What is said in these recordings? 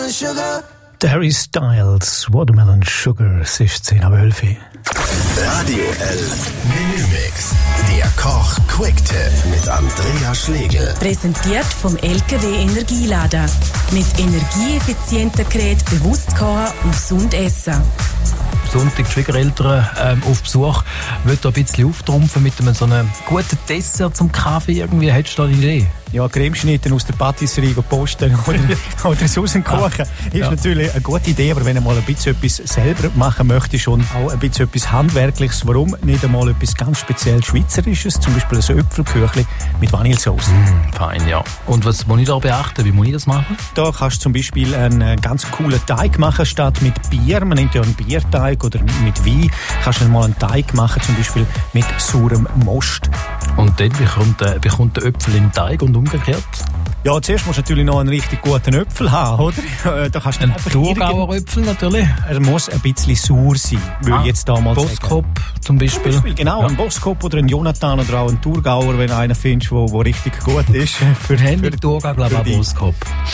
watermelon sugar. Harry Styles, Watermelon Sugar, es ist 10:11. Radio L Menümix. Der Koch-Quick-Tipp mit Andrea Schlegel. Präsentiert vom LKW Energielader. Mit energieeffizienten Geräten bewusst kochen und gesund essen. Sonntag die Schwiegereltern auf Besuch. Ich will da ein bisschen auftrumpfen mit so einem guten Dessert zum Kaffee. Irgendwie hättest du da eine Idee? Ja, Cremeschnitten aus der Patisserie posten oder Sauce kochen ist natürlich eine gute Idee, aber wenn du mal ein bisschen etwas selber machen möchtest und auch ein bisschen etwas Handwerkliches, warum nicht einmal etwas ganz speziell Schweizerisches, zum Beispiel ein Äpfelküchli mit Vanillesauce. Fein, ja. Und was muss ich da beachten? Wie muss ich das machen? Da kannst du zum Beispiel einen ganz coolen Teig machen, statt mit Bier, man nennt ja einen Bierteig, oder mit Wein, kannst du mal einen Teig machen, zum Beispiel mit saurem Most. Und dann bekommt der Äpfel in den Teig und umgekehrt? Ja, zuerst musst du natürlich noch einen richtig guten Äpfel haben, oder? Da kannst du ein Thurgauer Äpfel natürlich. Er muss ein bisschen sauer sein, würde ich jetzt damals sagen. Boskop zum Beispiel. Genau, ein Boskop oder ein Jonathan oder auch ein Thurgauer, wenn du einen findest, der richtig gut ist. Für Thurgau, glaube ich, auch Boskop.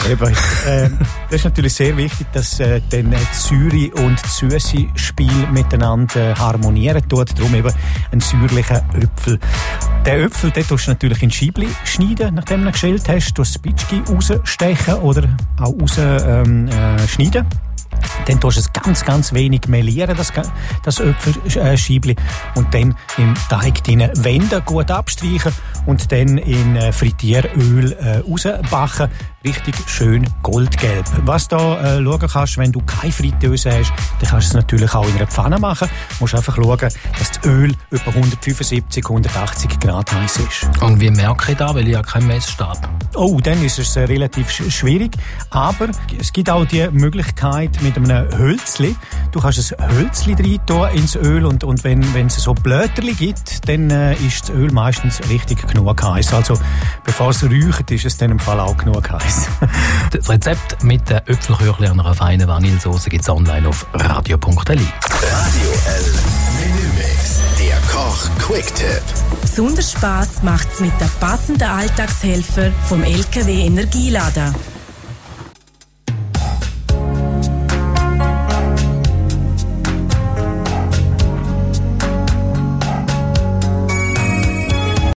Das ist natürlich sehr wichtig, dass dann die Säure und das süße Spiel miteinander harmonieren tut. Darum eben ein säuerlicher Äpfel. Den Äpfel, den tust du natürlich in Scheibli schneiden, nachdem du ihn geschält hast. Du das Bitschki rausstechen oder auch rausschneiden. Dann tust du es ganz, ganz wenig melieren, das Äpfelscheibli. Und dann im Teig drin wenden, gut abstreichen und dann in Frittieröl rausbacken. Richtig schön goldgelb. Was du schauen kannst, wenn du keine Fritteuse hast, dann kannst du es natürlich auch in einer Pfanne machen. Du musst einfach schauen, dass das Öl etwa 175, 180 Grad heiß ist. Und wie merke ich das, weil ich ja keinen Messstab? Oh, dann ist es relativ schwierig. Aber es gibt auch die Möglichkeit mit einem Hölzli. Du kannst ein Hölzli rein tun ins Öl und wenn es so Blätterli gibt, dann ist das Öl meistens richtig genug heiß. Also bevor es räuchert, ist es dann im Fall auch genug heiß. Das Rezept mit der Äpfelküchli und einer feinen Vanillesauce gibt es online auf radio.li. Radio L Menümix. Der Koch-Quick-Tipp. Besonders Spass macht's mit den passenden Alltagshelfer vom LKW Energielader.